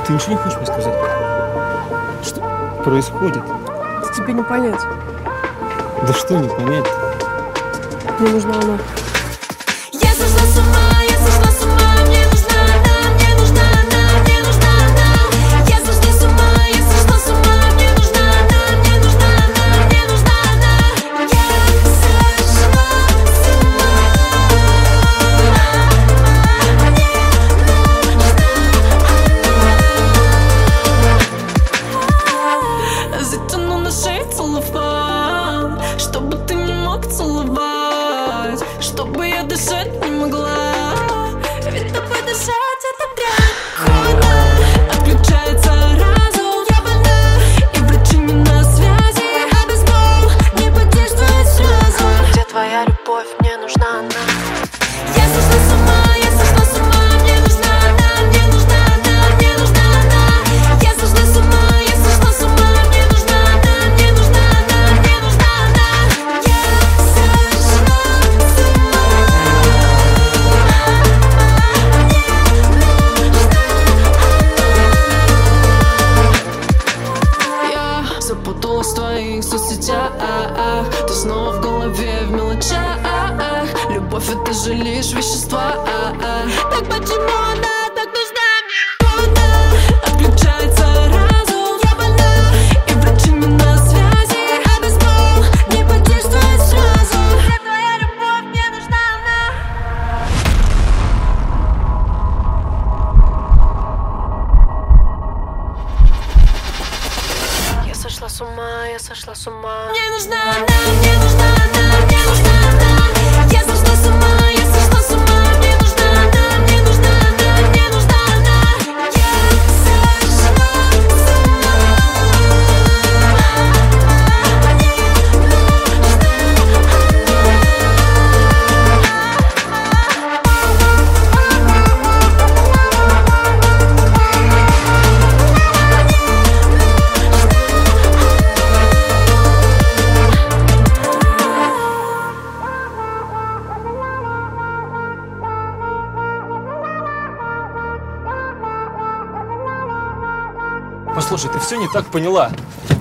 Ты ничего не хочешь мне сказать? Что происходит? Это тебе не понять. Да что не понять? Мне нужна она. Я сошла с ума, я сошла с ума, мне нужна она, мне нужна она, мне нужна она. Я сошла с ума, я сошла с ума, мне нужна она, мне нужна она, мне нужна она. Я сошла с ума, мне нужна она. Затяну на шее целлофан, чтобы ты не мог целовать, чтобы я дышать не могла. Ведь тобой дышать это прям холодно. Отключается разум, я больна, и врачи не на связи. Обезбол не подействует сразу. Где твоя любовь? Мне нужна она. Я сошла с ума, я сошла с ума, мне нужна она, мне нужна она, мне нужна она. Я сошла с ума, я сошла с ума, мне нужна она, мне нужна она, мне нужна она. Я сошла с ума, я запуталась в твоих соцсетях. Ты снова в голове в мелочах. Любовь это же лишь вещества. Так почему она так нужна мне? Холодно. Отключается разум, я больна, и врачи не на связи. Обезбол не подействует сразу. Где твоя любовь? Мне нужна она. Я сошла с ума, я сошла с ума. Мне нужна она, мне нужна она, мне нужна она. Я сошла с ума, я сошла с ума. Мне нужна она, мне нужна она, мне нужна она. Я сошла с ума, мне нужна Послушай, ты все не так поняла.